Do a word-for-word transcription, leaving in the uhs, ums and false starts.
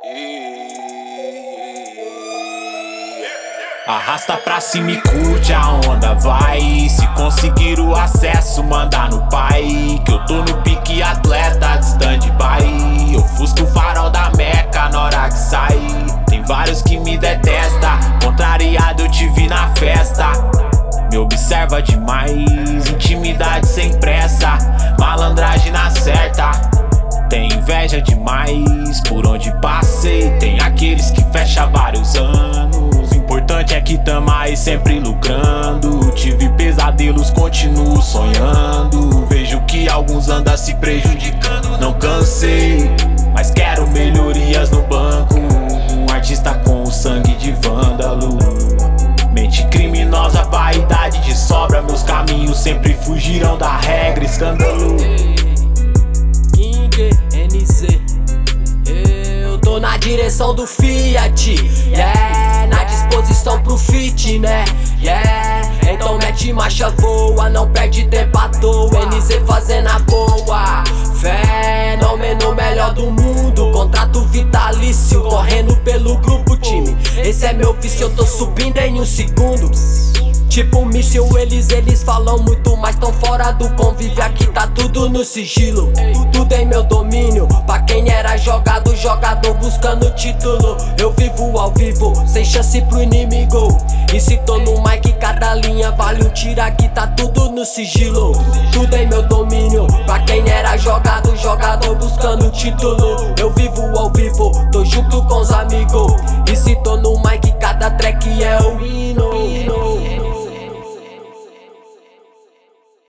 Arrasta pra cima e curte a onda, vai. Se conseguir o acesso, manda no pai, que eu tô no pique atleta de stand-by. Eu fusco o farol da Meca na hora que sai. Tem vários que me detestam, contrariado eu te vi na festa. Me observa demais, intimidade sem pressa, malandragem na certa. Tem inveja demais por onde passei. Tem aqueles que fecha vários anos. O importante é que tamo aí sempre lucrando. Tive pesadelos, continuo sonhando. Vejo que alguns andam se prejudicando. Não cansei, mas quero melhorias no banco. Um artista com o sangue de vândalo. Mente criminosa, vaidade de sobra. Meus caminhos sempre fugirão da regra, escândalo. N Z, eu tô na direção do Fiat, yeah, na disposição pro fit, né, yeah. Então mete marcha, voa, não perde tempo à toa. N Z fazendo a boa, fenômeno melhor do mundo. Contrato vitalício, correndo pelo grupo time. Esse é meu vício, eu tô subindo em um segundo. Tipo míssil, eles, eles falam muito, mas tão fora do convívio. Aqui tá tudo no sigilo, tudo em meu domínio. Pra quem era jogado, jogador buscando título. Eu vivo ao vivo, sem chance pro inimigo. E se tô no mic, cada linha vale um tiro. Aqui tá tudo no sigilo, tudo em meu domínio. Pra quem era jogado, jogador buscando título. Eu vivo ao vivo, tô junto com os amigos. E se tô no mic, cada track é o hino.